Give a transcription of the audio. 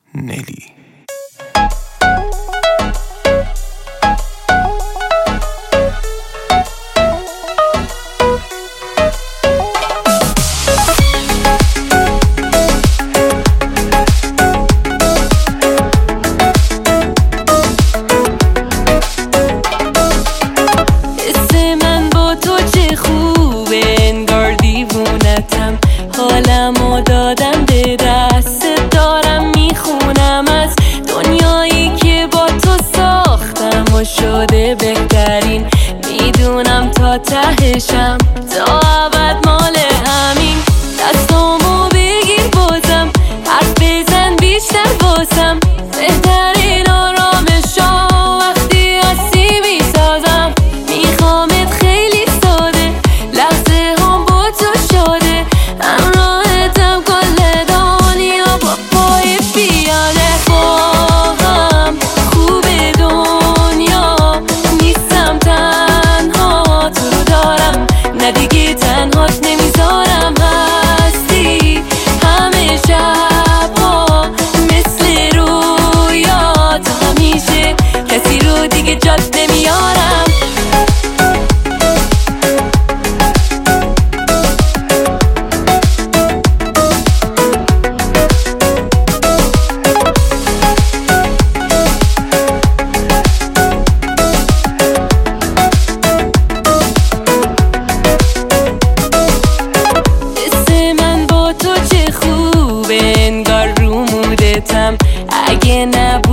نلی. حالمو دادم به دست دارم میخونم از دنیایی که با تو ساختم و شده بهترین. میدونم تا تهشم تا ابد مال همین. دستامو بگیر بازم حرف بزن بیشتر واسم. بهترین آرامشا وقتی هستی میسازم. میخوامت خیلی ساده لحظه هم با تو شاده. همراهتم کل دنیا با پای پیاده. با هم خوب دنیا نیستم تنها. تو رو دارم نه دیگه تنهات نمیذارم. هستی همه شبها مثل رویا. تا همیشه کسی رو دیگه جات نمیارم. انگار رو مودتم. اگه